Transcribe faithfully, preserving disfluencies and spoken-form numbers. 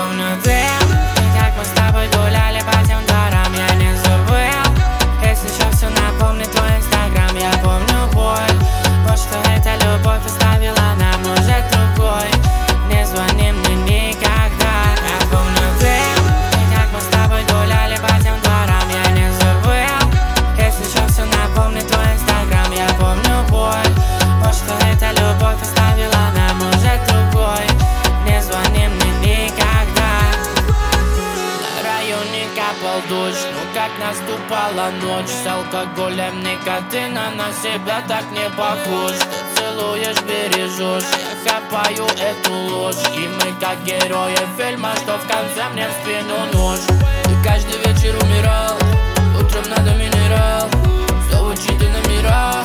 помню ты, и как мы с тобой гуляли по тем дворам, я не забыл. Если сейчас все напомнит твой инстаграм, я помню боль. Вот что эта любовь оставила нам уже другой. Не звони мне никогда. Я помню ты, и как мы с тобой гуляли по тем дворам, я не забыл. Если сейчас все напомнит твой инстаграм, я помню боль. Вот что эта любовь оставила нам уже другой. Не звони мне никогда. На районе капал дождь, ну как наступала ночь. С алкоголем никотина на себя так не похож. Ты целуешь, бережешь, я хапаю эту ложь. И мы как герои фильма, что в конце мне в спину нож. Ты каждый вечер умирал, утром надо минерал. Снова чьи-то номера.